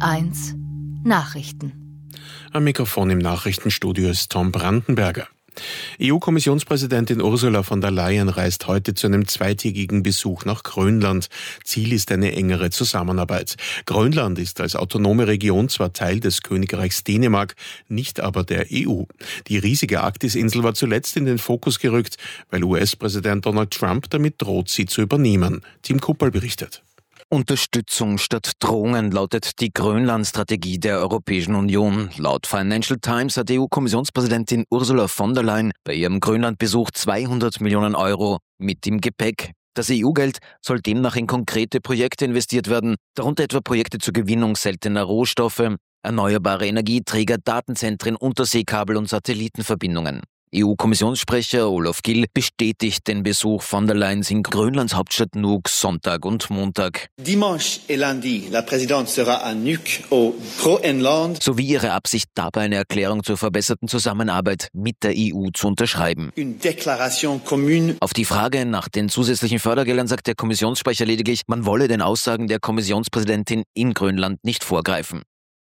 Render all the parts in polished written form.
SWR1 Nachrichten. Am Mikrofon im Nachrichtenstudio ist Tom Brandenberger. EU-Kommissionspräsidentin Ursula von der Leyen reist heute zu einem zweitägigen Besuch nach Grönland. Ziel ist eine engere Zusammenarbeit. Grönland ist als autonome Region zwar Teil des Königreichs Dänemark, nicht aber der EU. Die riesige Arktis-Insel war zuletzt in den Fokus gerückt, weil US-Präsident Donald Trump damit droht, sie zu übernehmen. Tim Kuppel berichtet. Unterstützung statt Drohungen lautet die Grönland-Strategie der Europäischen Union. Laut Financial Times hat EU-Kommissionspräsidentin Ursula von der Leyen bei ihrem Grönland-Besuch 200 Millionen Euro mit im Gepäck. Das EU-Geld soll demnach in konkrete Projekte investiert werden, darunter etwa Projekte zur Gewinnung seltener Rohstoffe, erneuerbare Energieträger, Datenzentren, Unterseekabel und Satellitenverbindungen. EU-Kommissionssprecher Olaf Gill bestätigt den Besuch von der Leyen in Grönlands Hauptstadt Nuuk Sonntag und Montag. Dimanche et lundi, la présidente sera à Nuuk au Groenland. Sowie ihre Absicht, dabei eine Erklärung zur verbesserten Zusammenarbeit mit der EU zu unterschreiben. Une déclaration commune. Auf die Frage nach den zusätzlichen Fördergeldern sagt der Kommissionssprecher lediglich, man wolle den Aussagen der Kommissionspräsidentin in Grönland nicht vorgreifen.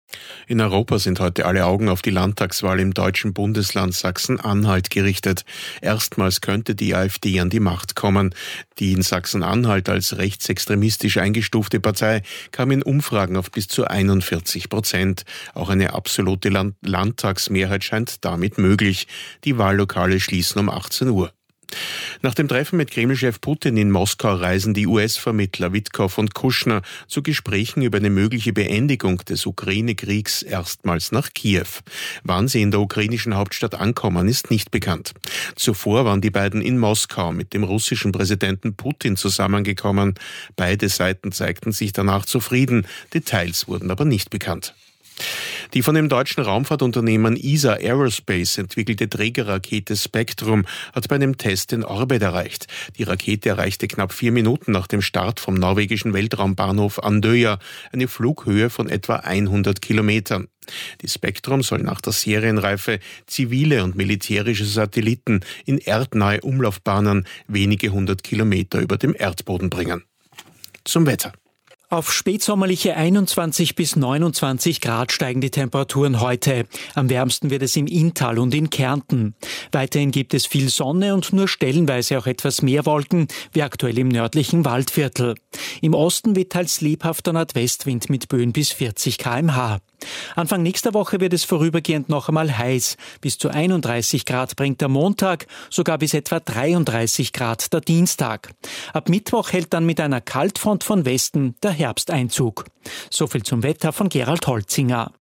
In Europa sind heute alle Augen auf die Landtagswahl im deutschen Bundesland Sachsen-Anhalt gerichtet. Erstmals könnte die AfD an die Macht kommen. Die in Sachsen-Anhalt als rechtsextremistisch eingestufte Partei kam in Umfragen auf bis zu 41%. Auch eine absolute Landtagsmehrheit scheint damit möglich. Die Wahllokale schließen um 18 Uhr. Nach dem Treffen mit Kreml-Chef Putin in Moskau reisen die US-Vermittler Witkow und Kushner zu Gesprächen über eine mögliche Beendigung des Ukraine-Kriegs erstmals nach Kiew. Wann sie in der ukrainischen Hauptstadt ankommen, ist nicht bekannt. Zuvor waren die beiden in Moskau mit dem russischen Präsidenten Putin zusammengekommen. Beide Seiten zeigten sich danach zufrieden, Details wurden aber nicht bekannt. Die von dem deutschen Raumfahrtunternehmen ESA Aerospace entwickelte Trägerrakete Spektrum hat bei einem Test den Orbit erreicht. Die Rakete erreichte knapp 4 Minuten nach dem Start vom norwegischen Weltraumbahnhof Andøya eine Flughöhe von etwa 100 Kilometern. Die Spektrum soll nach der Serienreife zivile und militärische Satelliten in erdnahe Umlaufbahnen wenige 100 Kilometer über dem Erdboden bringen. Zum Wetter. Auf spätsommerliche 21 bis 29 Grad steigen die Temperaturen heute. Am wärmsten wird es im Inntal und in Kärnten. Weiterhin gibt es viel Sonne und nur stellenweise auch etwas mehr Wolken, wie aktuell im nördlichen Waldviertel. Im Osten weht teils lebhafter Nordwestwind mit Böen bis 40 km/h. Anfang nächster Woche wird es vorübergehend noch einmal heiß. Bis zu 31 Grad bringt der Montag, sogar bis etwa 33 Grad der Dienstag. Ab Mittwoch hält dann mit einer Kaltfront von Westen der Herbsteinzug. So viel zum Wetter von Gerald Holzinger.